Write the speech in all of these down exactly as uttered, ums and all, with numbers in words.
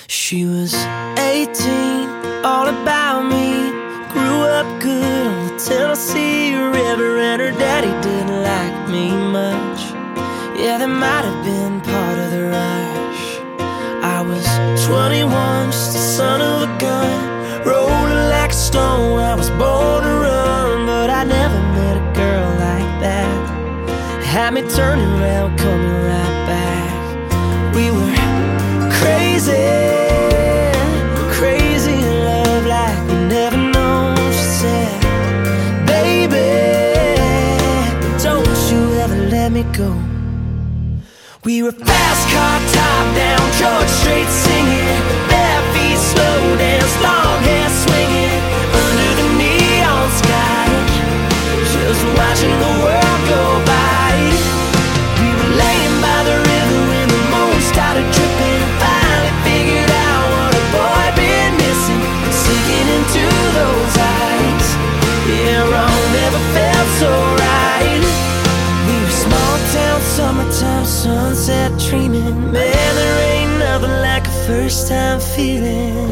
She was eighteen, all about me. Grew up good on the Tennessee River, and her daddy didn't like me much. Yeah, that might have been part of the rush. I was twenty-one, just a son of a gun, rolling like a stone. I was born to run, but I never met a girl like that. Had me turning around, coming right back. We were crazy, crazy in love like we never known. She said, baby, don't you ever let me go. We were fast car, top down, George Strait singing, bare feet, slow dance, long hair swinging under the neon sky, just watching the world go by. We were laying by the river when the moon started dripping. Finally figured out what a boy been missing, sinking into those eyes. Yeah, wrong never felt so right. We were small town, summertime, sunset dreaming. Man, there ain't nothing like a first time feeling.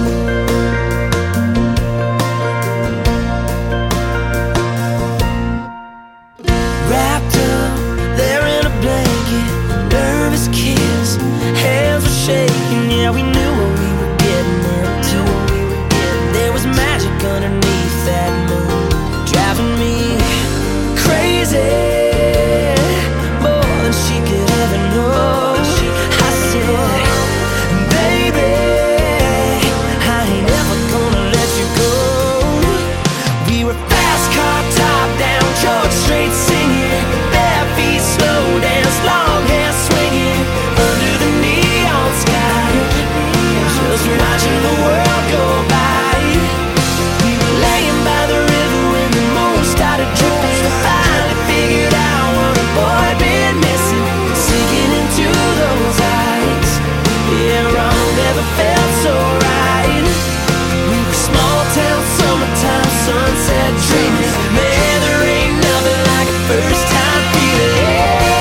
Wrapped up there in a blanket, nervous kiss, hands were shaking. Yeah, we knew what we were getting into. There was magic underneath that moon, driving me crazy, more than she could ever know. I said, baby, I ain't ever gonna let you go. We were fast car, top down, George Strait singing, bare feet, slow dance, long hair swinging under the neon sky, just watching the world go by. We were laying by the river when the moon started dripping. Finally figured out what a boy been missing, sinking into those eyes. Yeah, wrong never felt so right. We were small town, summertime, sunset dreaming. Man, there ain't nothing like a first time feeling.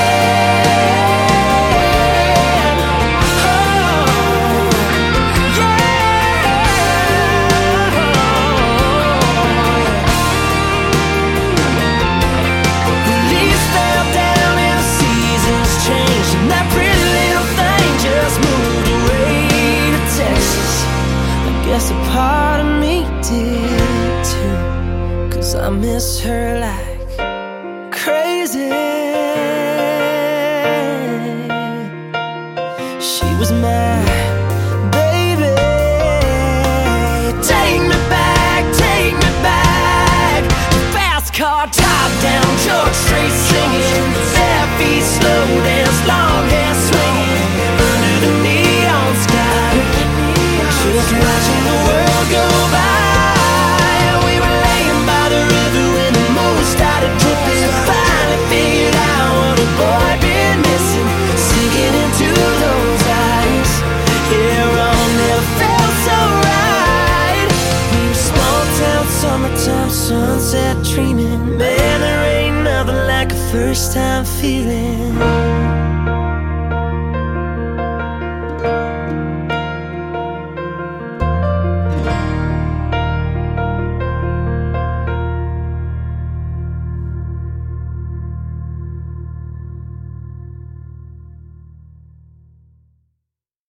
The leaves fell down and the seasons changed, and that pretty little thing just moved away to Texas. I guess a part of me did too, 'cause I miss her like crazy. She was my baby. Take me back, take me back. Fast car, top down, George Strait singing, bare feet, slow dance, long hair swinging under the neon sky, just watching the world go by. We were laying by the river when the moon started dripping. Finally figured out what a boy been missing, sinking into those eyes. Yeah, wrong never felt so right. We were small town, summertime, sunset dreaming. Man, there ain't nothing like a first time feeling.